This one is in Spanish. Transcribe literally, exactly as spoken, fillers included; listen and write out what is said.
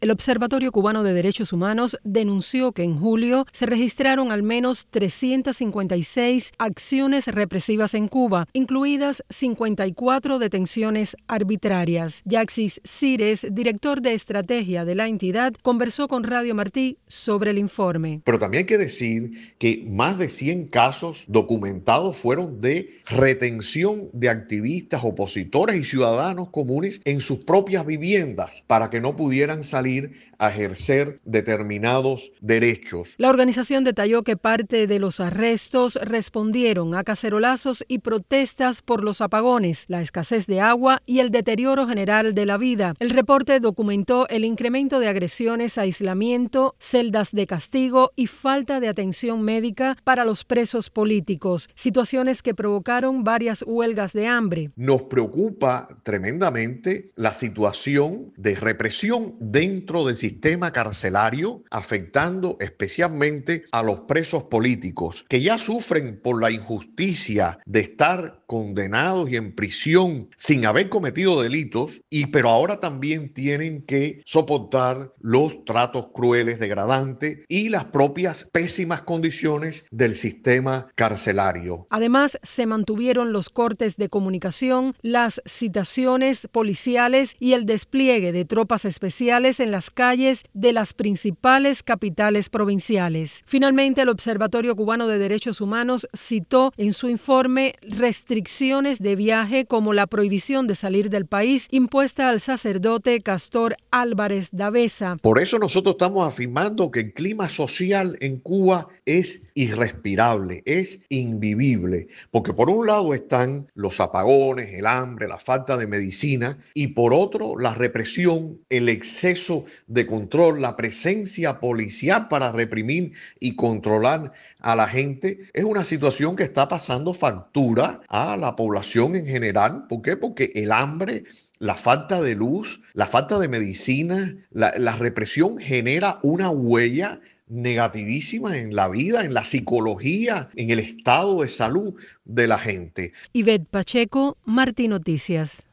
El Observatorio Cubano de Derechos Humanos denunció que en julio se registraron al menos trescientas cincuenta y seis acciones represivas en Cuba, incluidas cincuenta y cuatro detenciones arbitrarias. Yaxis Cires, director de estrategia de la entidad, conversó con Radio Martí sobre el informe. Pero también hay que decir que más de cien casos documentados fueron de retención de activistas, opositores y ciudadanos comunes en sus propias viviendas para que no pudieran salir a ejercer determinados derechos. La organización detalló que parte de los arrestos respondieron a cacerolazos y protestas por los apagones, la escasez de agua y el deterioro general de la vida. El reporte documentó el incremento de agresiones, aislamiento, celdas de castigo y falta de atención médica para los presos políticos, situaciones que provocaron varias huelgas de hambre. Nos preocupa tremendamente la situación de represión dentro del sistema carcelario, afectando especialmente a los presos políticos, que ya sufren por la injusticia de estar condenados y en prisión sin haber cometido delitos, y pero ahora también tienen que soportar los tratos crueles, degradantes y las propias pésimas condiciones del sistema carcelario. Además, se mantuvieron los cortes de comunicación, las citaciones policiales y el despliegue de tropas especiales en las calles de las principales capitales provinciales. Finalmente, el Observatorio Cubano de Derechos Humanos citó en su informe restricciones de viaje como la prohibición de salir del país impuesta al sacerdote Castor Álvarez Davesa. Por eso nosotros estamos afirmando que el clima social en Cuba es irrespirable, es invivible, porque por un lado están los apagones, el hambre, la falta de medicina, y por otro la represión, el exceso de control, la presencia policial para reprimir y controlar a la gente. Es una situación que está pasando factura a la población en general. ¿Por qué? Porque el hambre, la falta de luz, la falta de medicina, la, la represión genera una huella negativísima en la vida, en la psicología, en el estado de salud de la gente. Ivette Pacheco, Martí Noticias.